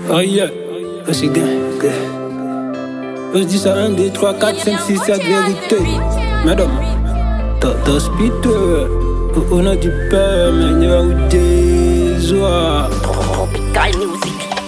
Oh yeah, c'est bien. Je dis ça 1, 2, 3, 4, 5, 6, 7, vérité. Madame, t'as spité. On a du peur, mais y'a eu des oies. Tropical music.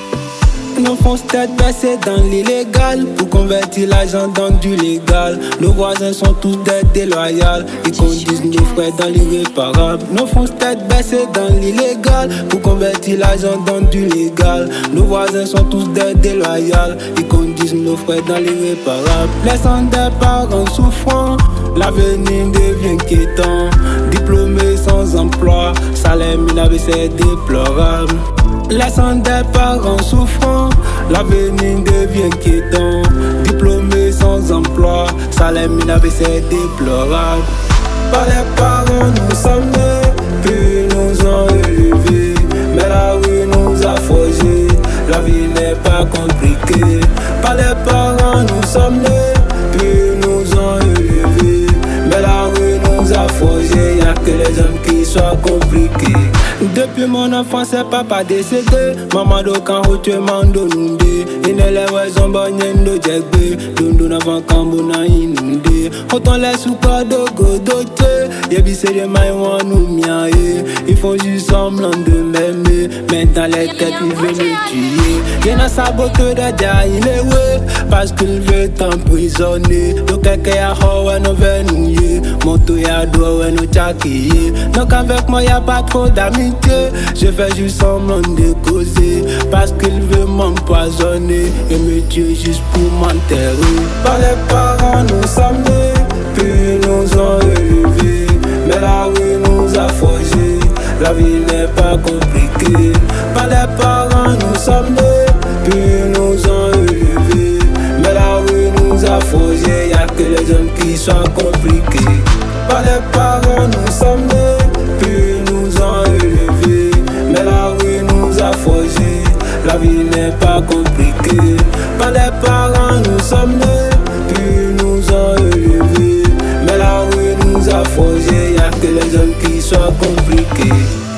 Nos fonds tête baissée dans l'illégal pour convertir l'argent dans du légal. Nos voisins sont tous des déloyaux. Ils conduisent nos frères dans l'irréparable. Nos fonds tête baissée dans l'illégal pour convertir l'argent dans du légal. Nos voisins sont tous des déloyaux. Ils conduisent nos frères dans l'irréparable. Laissant des parents souffrants, l'avenir devient inquiétant. Diplômés sans emploi, salaire minable, c'est déplorable. Laissant des parents souffrants, l'avenir devient inquiétant. Diplômés sans emploi, salaire minable, c'est déplorable. Par les parents nous sommes nés, puis nous ont élevés. Mais la rue nous a forgés, la vie n'est pas compliquée. Par les parents nous sommes nés, puis nous ont élevés. Mais la rue nous a forgés, y'a que les hommes qui soient compliqués. Depuis mon enfance, c'est papa décédé. Maman do kan route mando nunde. Inelewe zombonyen do jegbe. Dundu na vankambu na inunde. Autant les soukwa do godote. Yebi c'est des maïwan nous miaye. Ils font juste semblant de m'aimer, mais dans les têtes ils veulent me tuer. Y'en a saboté de Jailewe, parce qu'il veut t'emprisonner. Donc quelqu'un a hawa no venouye. Moto ya doa we no chakiye. Donc avec moi y'a pas trop d'amis. Je fais juste semblant de causer, parce qu'il veut m'empoisonner et me tuer juste pour m'enterrer. Par les parents nous sommes nés, puis nous ont élevés. Mais la rue nous a forgés, la vie n'est pas compliquée. Par les parents nous sommes nés, puis nous ont élevés. Mais la rue nous a forgés, y'a que les hommes qui sont compliqués. Par les parents nous sommes nés, puis nous ont élevés. Mais la rue nous a forgés, la vie n'est pas compliquée. Par les parents nous sommes nés, puis nous ont élevés. Mais la rue nous a forgés, y'a que les hommes qui soient compliqués.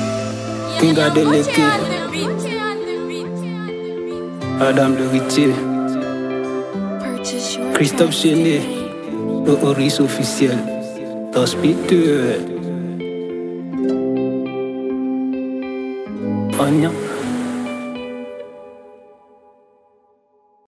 Kinga de l'équipe, Adam le Ritier, Christophe Chenet, le Horis officiel, Hospital. Anya.